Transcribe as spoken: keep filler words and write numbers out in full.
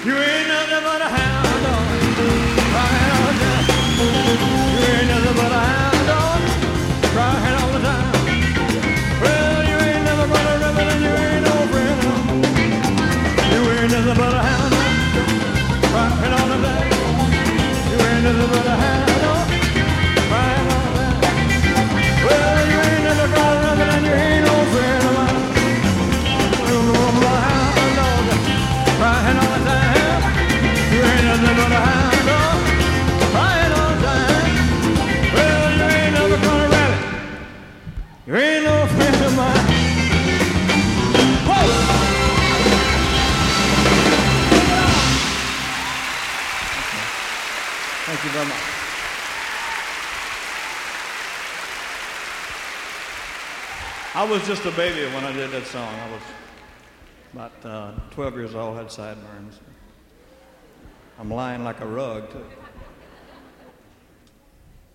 You ain't nothing but a hound dog, crying all the time. You ain't nothing but a hound dog, crying all the time. Well, you ain't never gonna rub it and you ain't no friend of mine. You ain't nothing but a hound dog, crying all the time. You ain't nothing but a hound dog, crying all the time. Well, you ain't never gonna rub it and you ain't no friend of mine. You ain't nothing but a hound dog, crying all the time. You ain't nothing but a hound dog, crying all the time. Well, you ain't never gonna rally. You ain't no friend of mine. Whoa! Thank you very much. I was just a baby when I did that song. I was about uh, twelve years old, had sideburns. I'm lying like a rug, too.